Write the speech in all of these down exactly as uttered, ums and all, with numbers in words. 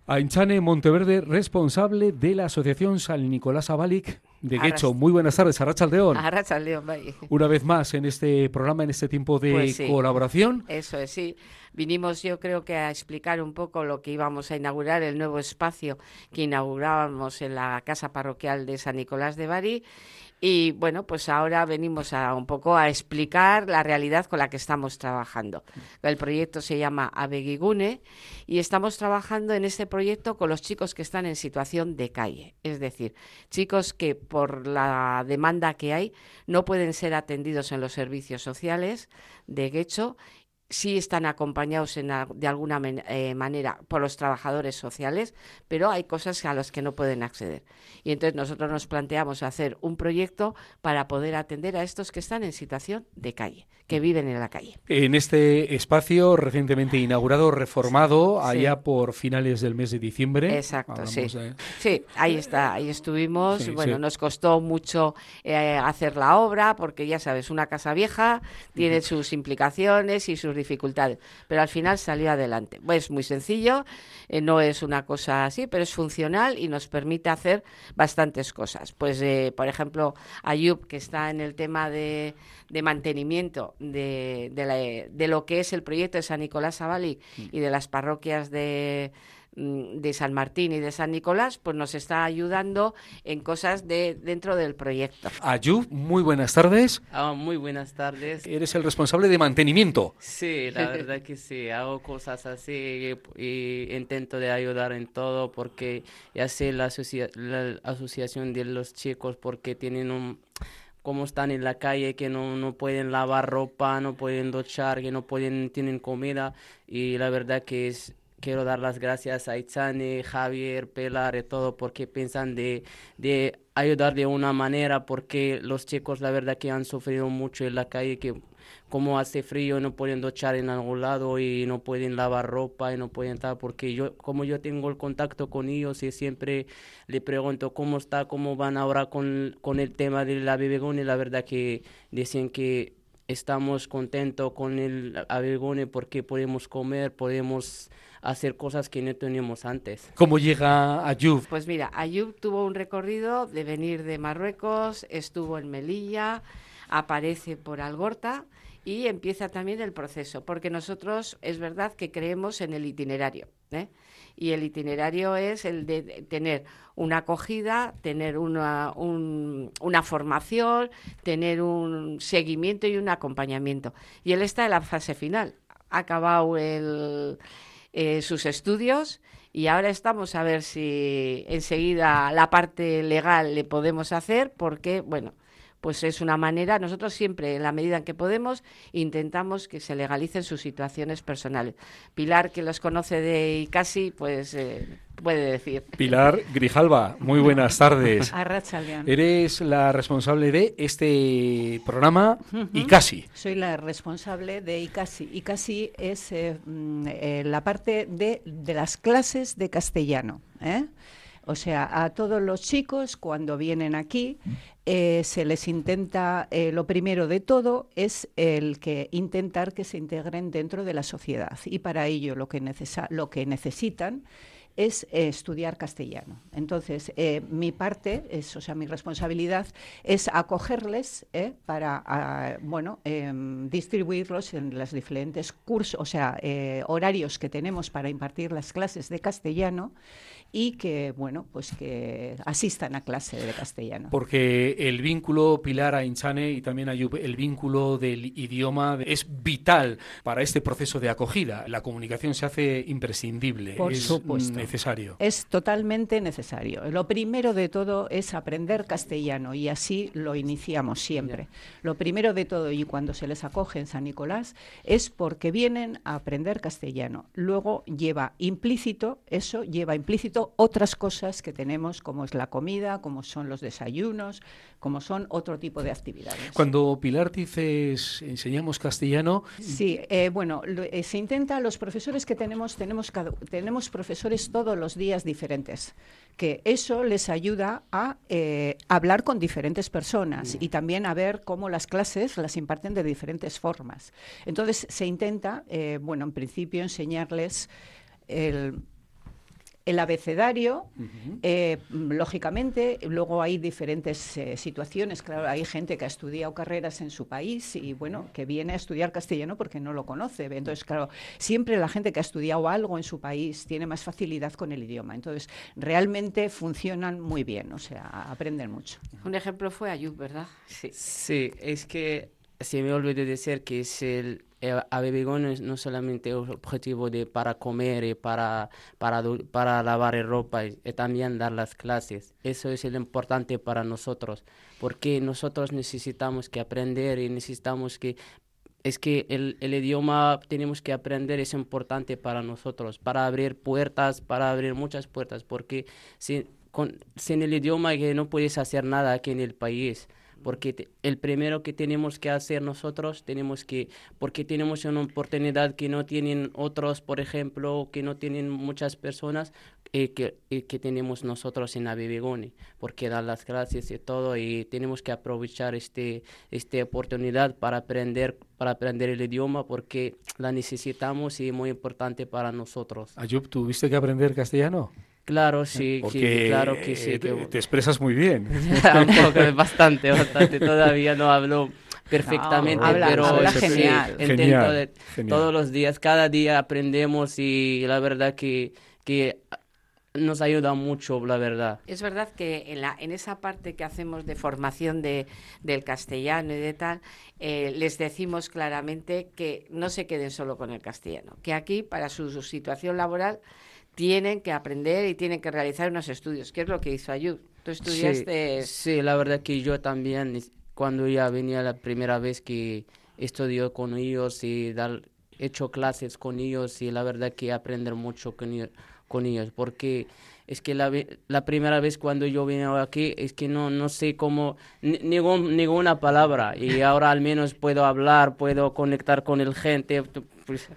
Aintzane Monteverde, responsable de la Asociación San Nicolás Abalik de Getxo. Muy buenas tardes, Arratsaldeon. Arratsaldeon, bai. Una vez más en este programa, en este tiempo de pues sí, colaboración. Eso es, sí. Vinimos, yo creo que a explicar un poco lo que íbamos a inaugurar, el nuevo espacio que inaugurábamos en la Casa Parroquial de San Nicolás de Bari. Y bueno, pues ahora venimos a un poco a explicar la realidad con la que estamos trabajando. El proyecto se llama Abegigune y estamos trabajando en este proyecto con los chicos que están en situación de calle. Es decir, chicos que por la demanda que hay no pueden ser atendidos en los servicios sociales de Getxo. Sí están acompañados en, de alguna men, eh, manera por los trabajadores sociales, pero hay cosas a las que no pueden acceder. Y entonces nosotros nos planteamos hacer un proyecto para poder atender a estos que están en situación de calle, que viven en la calle. En este espacio recientemente inaugurado, reformado, sí. allá por finales del mes de diciembre. Exacto, sí. De... Sí, ahí está, ahí estuvimos. Sí, bueno, sí. Nos costó mucho eh, hacer la obra, porque ya sabes, una casa vieja tiene uh-huh. sus implicaciones y sus dificultades, pero al final salió adelante. Pues es muy sencillo, eh, no es una cosa así, pero es funcional y nos permite hacer bastantes cosas. Pues, eh, por ejemplo, Ayub, que está en el tema de, de mantenimiento de, de, la, de lo que es el proyecto de San Nicolás Abalik mm. y de las parroquias de... de San Martín y de San Nicolás, pues nos está ayudando en cosas de dentro del proyecto. Ayub, muy buenas tardes. Oh, muy buenas tardes. Eres el responsable de mantenimiento. Sí, la verdad que sí, hago cosas así y, y intento de ayudar en todo porque ya sé la, asocia- la asociación de los chicos porque tienen un... como están en la calle, que no, no pueden lavar ropa, no pueden duchar, que no pueden, tienen comida y la verdad que es... Quiero dar las gracias a Aintzane, Javier, Pilar y todo porque piensan de, de ayudar de una manera porque los chicos la verdad que han sufrido mucho en la calle, que como hace frío no pueden duchar en algún lado y no pueden lavar ropa y no pueden estar porque yo como yo tengo el contacto con ellos y siempre le pregunto cómo está, cómo van ahora con, con el tema de la Abegigune y la verdad que dicen que estamos contentos con el Abegigune porque podemos comer, podemos hacer cosas que no teníamos antes. ¿Cómo llega Ayub? Pues mira, Ayub tuvo un recorrido de venir de Marruecos, estuvo en Melilla, aparece por Algorta y empieza también el proceso, porque nosotros es verdad que creemos en el itinerario, ¿eh? Y el itinerario es el de tener una acogida, tener una, un, una formación, tener un seguimiento y un acompañamiento. Y él está en la fase final, ha acabado el... Eh, sus estudios y ahora estamos a ver si enseguida la parte legal le podemos hacer porque, bueno, pues es una manera, nosotros siempre, en la medida en que podemos, intentamos que se legalicen sus situaciones personales. Pilar, que los conoce de Icasi, pues eh, puede decir. Pilar Grijalva, muy buenas tardes. Arratsaldeon. Eres la responsable de este programa uh-huh. Icasi. Soy la responsable de Icasi. Icasi es eh, eh, la parte de, de las clases de castellano, ¿eh? O sea, a todos los chicos cuando vienen aquí eh, se les intenta, eh, lo primero de todo es el que intentar que se integren dentro de la sociedad y para ello lo que, necesa- lo que necesitan es eh, estudiar castellano. Entonces, eh, mi parte, es, o sea, mi responsabilidad es acogerles eh, para, a, bueno, eh, distribuirlos en los diferentes cursos, o sea, eh, horarios que tenemos para impartir las clases de castellano y que, bueno, pues que asistan a clase de castellano. Porque el vínculo Pilar Aintzane y también Ayub, el vínculo del idioma es vital para este proceso de acogida. La comunicación se hace imprescindible. Por es supuesto. necesario. Es totalmente necesario. Lo primero de todo es aprender castellano y así lo iniciamos siempre. Yeah. Lo primero de todo y cuando se les acoge en San Nicolás es porque vienen a aprender castellano. Luego lleva implícito, eso lleva implícito otras cosas que tenemos como es la comida, como son los desayunos, como son otro tipo de actividades. Cuando Pilar dices enseñamos castellano... Sí, eh, bueno, lo, eh, se intenta, los profesores que tenemos, tenemos, cada, tenemos profesores todos los días diferentes, que eso les ayuda a eh, hablar con diferentes personas y también a ver cómo las clases las imparten de diferentes formas. Entonces se intenta, eh, bueno, en principio enseñarles el... el abecedario, Uh-huh. eh, lógicamente, luego hay diferentes eh, situaciones. Claro, hay gente que ha estudiado carreras en su país y, bueno, que viene a estudiar castellano porque no lo conoce. Entonces, claro, siempre la gente que ha estudiado algo en su país tiene más facilidad con el idioma. Entonces, realmente funcionan muy bien, o sea, aprenden mucho. Un ejemplo fue Ayub, ¿verdad? Sí. Sí, es que se me olvidó decir que es el, el A B B G O no es no solamente el objetivo de para comer y para, para, para lavar la ropa, y, y también dar las clases. Eso es lo importante para nosotros, porque nosotros necesitamos que aprender y necesitamos que... Es que el, el idioma tenemos que aprender, es importante para nosotros, para abrir puertas, para abrir muchas puertas, porque si, con, sin el idioma que no puedes hacer nada aquí en el país. Porque te, el primero que tenemos que hacer nosotros, tenemos que, porque tenemos una oportunidad que no tienen otros, por ejemplo, que no tienen muchas personas, eh, que, eh, que tenemos nosotros en A B B G O N I, porque dan las clases y todo, y tenemos que aprovechar este, esta oportunidad para aprender, para aprender el idioma, porque la necesitamos y es muy importante para nosotros. Ayub, ¿tuviste que aprender castellano? Claro, sí, Porque sí, claro que sí. te, Que... te expresas muy bien. Un poco, bastante, bastante. Todavía no hablo perfectamente, no, habla, pero habla sí, genial. intento Genial, de, genial. todos los días, cada día aprendemos y la verdad que, que nos ayuda mucho, la verdad. Es verdad que en, la, en esa parte que hacemos de formación de, del castellano y de tal, eh, les decimos claramente que no se queden solo con el castellano, que aquí para su, su situación laboral tienen que aprender y tienen que realizar unos estudios, que es lo que hizo Ayub. Tú estudiaste... Sí, sí, la verdad que yo también, cuando ya venía la primera vez que estudió con ellos y dar, he hecho clases con ellos, y la verdad que aprender mucho con ellos, con ellos porque es que la, la primera vez cuando yo vine aquí es que no, no sé cómo, ningún, ninguna palabra, y ahora al menos puedo hablar, puedo conectar con el gente, pues...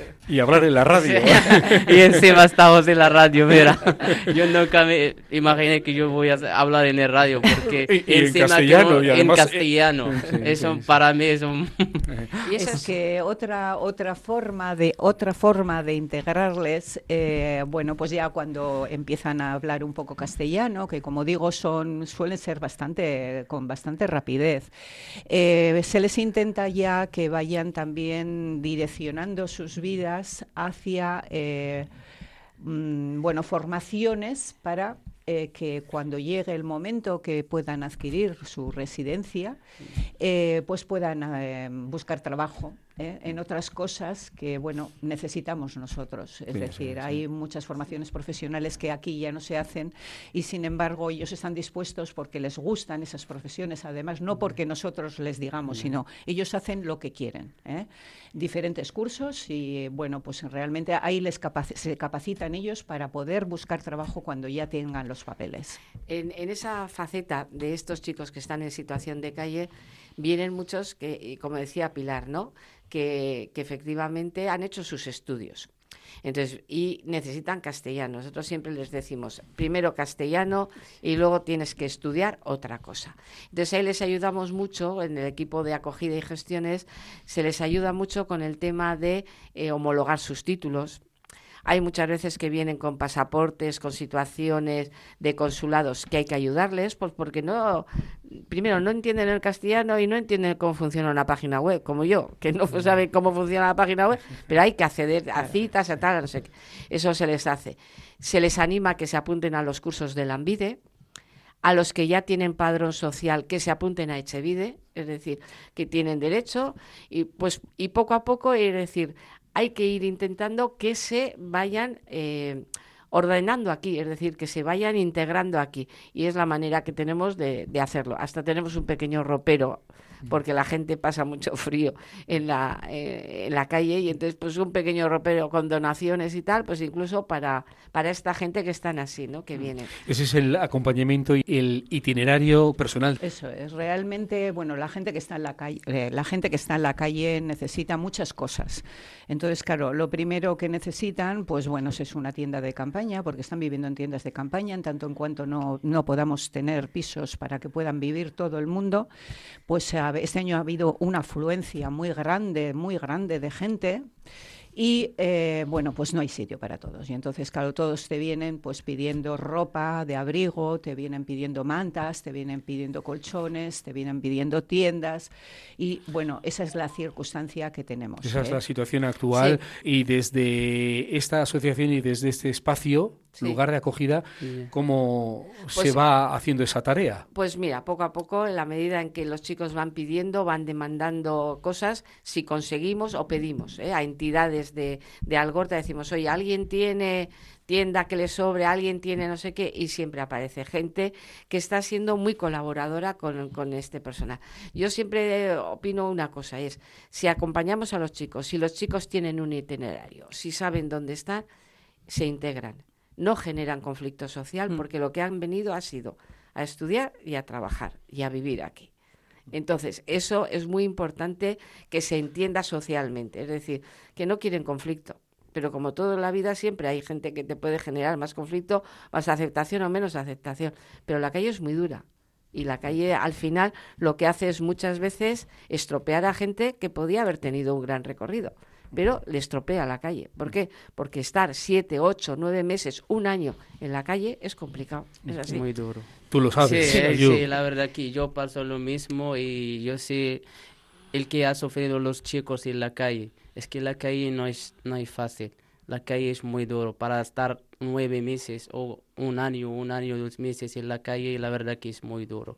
Y hablar en la radio. Y encima estamos en la radio, mira. Yo nunca me imaginé que yo voy a hablar en el radio, porque y, y encima en castellano. que no, Y además, en castellano. eh, sí, Eso sí, sí. para mí es un... Y eso Es es que otra otra forma de otra forma de integrarles, eh, bueno, pues ya cuando empiezan a hablar un poco castellano, que como digo son suelen ser bastante con bastante rapidez, eh, se les intenta ya que vayan también direccionando sus vidas hacia eh, mm, bueno, formaciones para eh, que cuando llegue el momento que puedan adquirir su residencia, eh, pues puedan eh, buscar trabajo ¿eh? en otras cosas que, bueno, necesitamos nosotros. Es Sí, decir, sí, sí. hay muchas formaciones profesionales que aquí ya no se hacen y, sin embargo, ellos están dispuestos porque les gustan esas profesiones, además, no porque nosotros les digamos, sino ellos hacen lo que quieren. ¿eh? Diferentes cursos y, bueno, pues realmente ahí les capac- se capacitan ellos para poder buscar trabajo cuando ya tengan los papeles. En, en esa faceta de estos chicos que están en situación de calle, vienen muchos que, y como decía Pilar, ¿no? Que, que efectivamente han hecho sus estudios. Entonces, y necesitan castellano. Nosotros siempre les decimos, primero castellano y luego tienes que estudiar otra cosa. Entonces, ahí les ayudamos mucho, en el equipo de acogida y gestiones, se les ayuda mucho con el tema de eh, homologar sus títulos. Hay muchas veces que vienen con pasaportes, con situaciones de consulados que hay que ayudarles, pues porque no, primero no entienden el castellano y no entienden cómo funciona una página web, como yo, que no sabe cómo funciona la página web, pero hay que acceder a citas, a tal, no sé qué. Eso se les hace. Se les anima a que se apunten a los cursos de Lanbide, a los que ya tienen padrón social, que se apunten a Echevide, es decir, que tienen derecho, y pues y poco a poco, es decir, hay que ir intentando que se vayan eh, ordenando aquí, es decir, que se vayan integrando aquí. Y es la manera que tenemos de, de hacerlo. Hasta tenemos un pequeño ropero, porque la gente pasa mucho frío en la, eh, en la calle, y entonces pues un pequeño ropero con donaciones y tal, pues incluso para, para esta gente que están así, ¿no? Que vienen. Ese es el acompañamiento y el itinerario personal. Eso es, realmente, bueno, la gente que está en la calle, eh, la gente que está en la calle necesita muchas cosas. Entonces, claro, lo primero que necesitan, pues bueno, es una tienda de campaña, porque están viviendo en tiendas de campaña, en tanto en cuanto no, no podamos tener pisos para que puedan vivir todo el mundo, pues este año ha habido una afluencia muy grande, muy grande de gente. y eh, bueno, pues no hay sitio para todos. Y entonces, claro, todos te vienen pues pidiendo ropa de abrigo, te vienen pidiendo mantas, te vienen pidiendo colchones, te vienen pidiendo tiendas y bueno, esa es la circunstancia que tenemos. Esa ¿eh? es la situación actual Sí. y desde esta asociación y desde este espacio, Sí. lugar de acogida, Sí. ¿cómo Pues- se va haciendo esa tarea? Pues mira, poco a poco, en la medida en que los chicos van pidiendo, van demandando cosas, si conseguimos o pedimos ¿eh? a entidades de, de Algorta, decimos, oye, ¿alguien tiene tienda que le sobre, alguien tiene no sé qué? Y siempre aparece gente que está siendo muy colaboradora con, con este personal. Yo siempre opino una cosa, es, si acompañamos a los chicos, si los chicos tienen un itinerario, si saben dónde están, se integran. No generan conflicto social porque lo que han venido ha sido a estudiar y a trabajar y a vivir aquí. Entonces, eso es muy importante que se entienda socialmente, es decir, que no quieren conflicto, pero como todo en la vida siempre hay gente que te puede generar más conflicto, más aceptación o menos aceptación, pero la calle es muy dura. Y la calle, al final, lo que hace es muchas veces estropear a gente que podía haber tenido un gran recorrido, pero le estropea la calle. ¿Por qué? Porque estar siete, ocho, nueve meses, un año en la calle es complicado. Es así. Muy duro. Tú lo sabes. Sí, eh, Ayu. sí, la verdad que yo paso lo mismo y yo sé el que ha sufrido los chicos en la calle. Es que la calle no es, no es fácil. La calle es muy duro. Para estar nueve meses o un año, un año, dos meses en la calle, la verdad que es muy duro.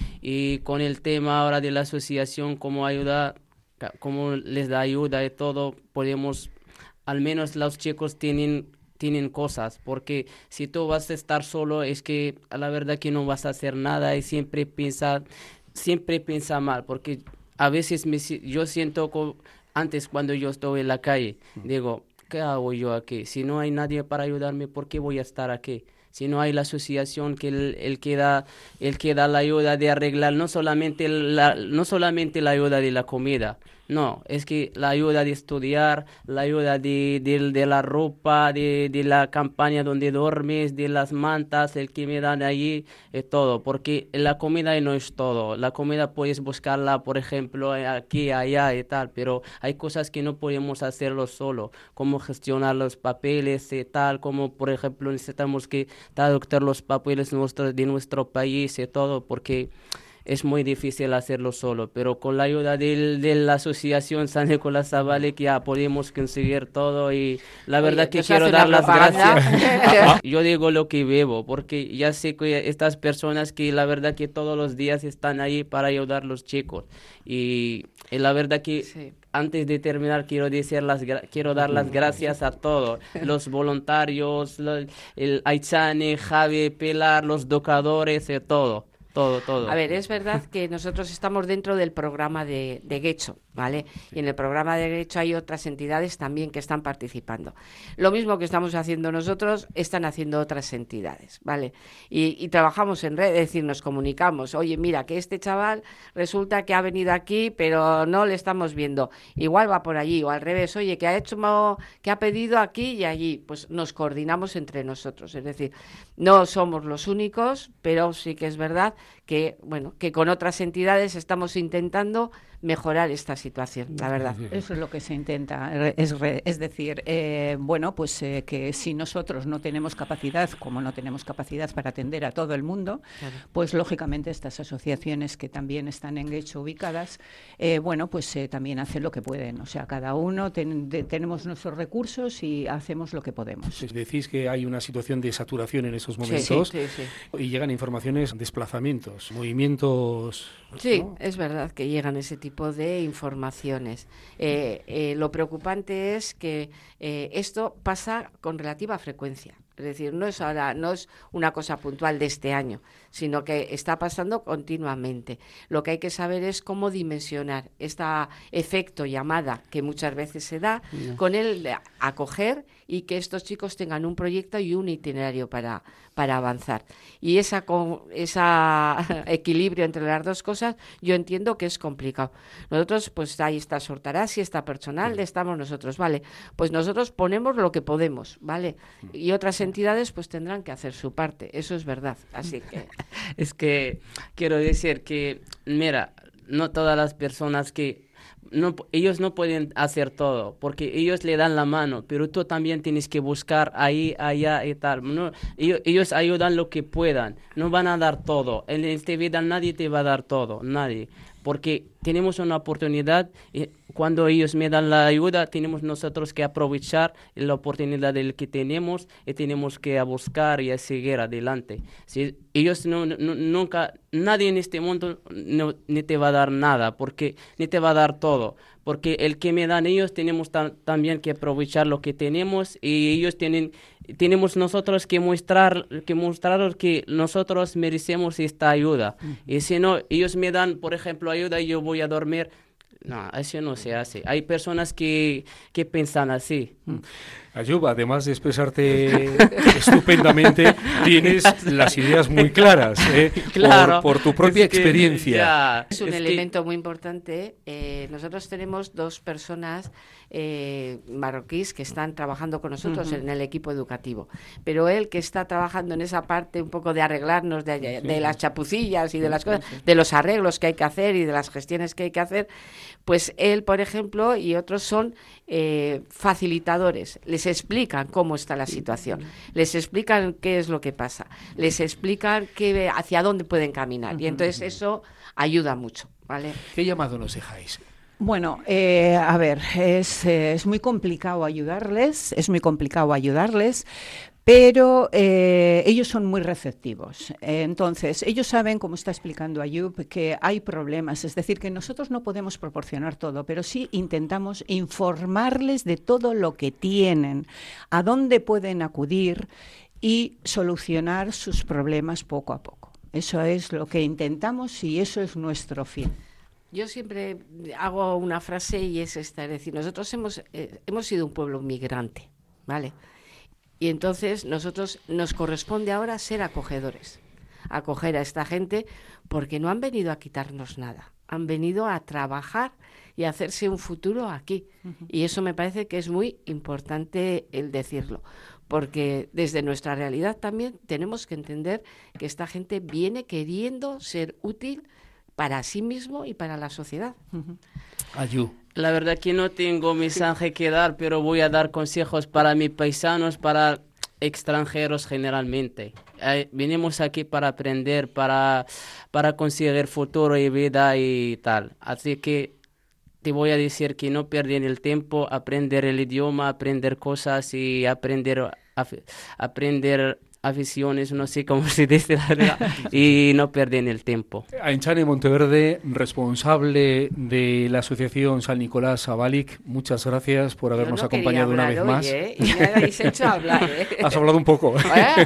Y con el tema ahora de la asociación, cómo ayuda, cómo les da ayuda y todo, podemos, al menos los chicos tienen tienen cosas, porque si tú vas a estar solo es que a la verdad que no vas a hacer nada y siempre piensa, siempre piensa mal, porque a veces me, yo siento como antes cuando yo estoy en la calle, digo, ¿qué hago yo aquí? Si no hay nadie para ayudarme, ¿por qué voy a estar aquí? Si no hay la asociación que el, el que da el que da la ayuda de arreglar no solamente la no solamente la ayuda de la comida, no, es que la ayuda de estudiar, la ayuda de, de, de la ropa, de, de la campaña donde duermes, de las mantas, el que me dan allí, es todo, porque la comida no es todo, la comida puedes buscarla, por ejemplo, aquí, allá y tal, pero hay cosas que no podemos hacerlo solo, como gestionar los papeles y tal, como por ejemplo necesitamos que traducir los papeles nuestros, de nuestro país y todo, porque es muy difícil hacerlo solo, pero con la ayuda del, de la asociación San Nicolás Zabalek ya podemos conseguir todo y la Oye, verdad que ¿nos quiero hace dar una las propaganda? gracias. Yo digo lo que bebo, porque ya sé que estas personas que la verdad que todos los días están ahí para ayudar a los chicos y, y la verdad que Sí. antes de terminar quiero decir las quiero dar las gracias a todos los voluntarios, los, el Aichane, Javi, Pilar, los educadores y todo. Todo, todo. A ver, es verdad que nosotros estamos dentro del programa de, de Getxo, ¿vale? Y en el programa de Getxo hay otras entidades también que están participando. Lo mismo que estamos haciendo nosotros, están haciendo otras entidades, ¿vale? Y, y trabajamos en red, es decir, nos comunicamos. Oye, mira, que este chaval resulta que ha venido aquí, pero no le estamos viendo. Igual va por allí, o al revés, oye, que ha hecho, que ha pedido aquí y allí. Pues nos coordinamos entre nosotros. Es decir, no somos los únicos, pero sí que es verdad que bueno que con otras entidades estamos intentando mejorar esta situación, la verdad. Eso es lo que se intenta, es, re, es decir, eh, bueno, pues eh, que si nosotros no tenemos capacidad, como no tenemos capacidad para atender a todo el mundo, claro, pues lógicamente estas asociaciones que también están en Getxo ubicadas, eh, bueno, pues eh, también hacen lo que pueden, o sea, cada uno ten, de, tenemos nuestros recursos y hacemos lo que podemos. Decís que hay una situación de saturación en esos momentos, sí, sí, sí. Y llegan informaciones, desplazamientos, movimientos... Sí, ¿no? Es verdad que llegan ese tipo de informaciones. Eh, eh, lo preocupante es que eh, esto pasa con relativa frecuencia. Es decir, no es ahora, no es una cosa puntual de este año, sino que está pasando continuamente. Lo que hay que saber es cómo dimensionar este efecto llamada que muchas veces se da, no. con el de acoger y que estos chicos tengan un proyecto y un itinerario para, para avanzar. Y ese esa equilibrio entre las dos cosas, yo entiendo que es complicado. Nosotros, pues ahí está Sortarasi, está personal, sí. estamos nosotros, ¿vale? Pues nosotros ponemos lo que podemos, ¿vale? Y otras entidades pues tendrán que hacer su parte, eso es verdad, así que... Es que quiero decir que, mira, no todas las personas que... no, ellos no pueden hacer todo, porque ellos le dan la mano, pero tú también tienes que buscar ahí, allá y tal. No, ellos, ellos ayudan lo que puedan, no van a dar todo. En esta vida nadie te va a dar todo, nadie. Porque tenemos una oportunidad y cuando ellos me dan la ayuda, tenemos nosotros que aprovechar la oportunidad del que tenemos y tenemos que a buscar y a seguir adelante. Si ellos no, no, nunca, nadie en este mundo no, ni te va a dar nada, porque ni te va a dar todo. Porque el que me dan ellos tenemos ta- también que aprovechar lo que tenemos y ellos tienen, tenemos nosotros que mostrar, que mostrar que nosotros merecemos esta ayuda. Uh-huh. Y si no, ellos me dan, por ejemplo, ayuda y yo voy a dormir. No, eso no se hace. Hay personas que, que piensan así. Ayub, además de expresarte estupendamente, tienes las ideas muy claras, ¿eh? Claro, por, por tu propia es que, experiencia. Ya, es un es elemento que... muy importante. Eh, nosotros tenemos dos personas eh, marroquíes que están trabajando con nosotros uh-huh. en el equipo educativo, pero él que está trabajando en esa parte un poco de arreglarnos de, de, de las chapucillas y de las cosas, de los arreglos que hay que hacer y de las gestiones que hay que hacer, pues él, por ejemplo, y otros son eh, facilitadores. Les explican cómo está la situación, les explican qué es lo que pasa, les explican qué, hacia dónde pueden caminar, y entonces eso ayuda mucho, ¿vale? ¿Qué llamado nos dejáis? Bueno, eh, a ver, es, eh, es muy complicado ayudarles, es muy complicado ayudarles, pero eh, ellos son muy receptivos. Eh, entonces, ellos saben, como está explicando Ayub, que hay problemas, es decir, que nosotros no podemos proporcionar todo, pero sí intentamos informarles de todo lo que tienen, a dónde pueden acudir y solucionar sus problemas poco a poco. Eso es lo que intentamos y eso es nuestro fin. Yo siempre hago una frase y es esta, es decir, nosotros hemos, eh, hemos sido un pueblo migrante, ¿vale? Y entonces nosotros nos corresponde ahora ser acogedores, acoger a esta gente porque no han venido a quitarnos nada, han venido a trabajar y a hacerse un futuro aquí. Uh-huh. Y eso me parece que es muy importante el decirlo, porque desde nuestra realidad también tenemos que entender que esta gente viene queriendo ser útil para sí mismo y para la sociedad. Uh-huh. Ayú. La verdad que no tengo mensaje que dar, pero voy a dar consejos para mis paisanos, para extranjeros generalmente. Eh, venimos aquí para aprender, para, para conseguir futuro y vida y tal. Así que te voy a decir que no pierdan el tiempo, aprender el idioma, aprender cosas y aprender, af- aprender aficiones, no sé cómo se dice la verdad, y no pierden el tiempo. Ainchane Monteverde, responsable de la asociación San Nicolás Zabalik, muchas gracias por habernos no acompañado una vez hoy, más. ¿eh? Y me habéis hecho hablar, ¿eh? Has hablado un poco.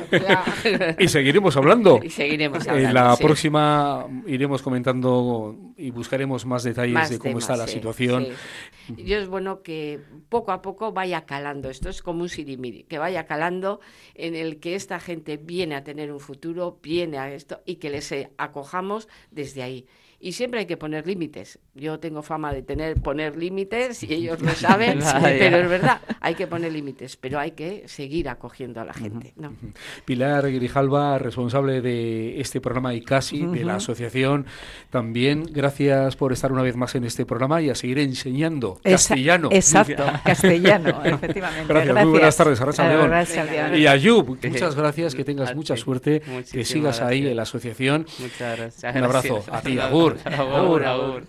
¿Eh? Y seguiremos hablando. Y seguiremos hablando. En la sí. próxima iremos comentando y buscaremos más detalles más de cómo temas, está la sí, situación. Sí. Y es bueno que poco a poco vaya calando. Esto es como un sirimiri, que vaya calando en el que esta gente viene a tener un futuro, viene a esto y que les acojamos desde ahí. Y siempre hay que poner límites. Yo tengo fama de tener poner límites y ellos lo saben, Ah, pero es verdad, hay que poner límites, pero hay que seguir acogiendo a la gente, ¿no? Pilar Grijalva, responsable de este programa ICASI, uh-huh. de la asociación, también gracias por estar una vez más en este programa y a seguir enseñando Esa, castellano. Exacto, castellano, efectivamente. Gracias, gracias. Muy buenas tardes, Arantxa León. Gracias, y Ayub, muchas gracias, que tengas mucha suerte, Muchísimas que sigas gracias. ahí en la asociación. Muchas gracias. Un abrazo Gracias. a ti, Agur. Agur, agur.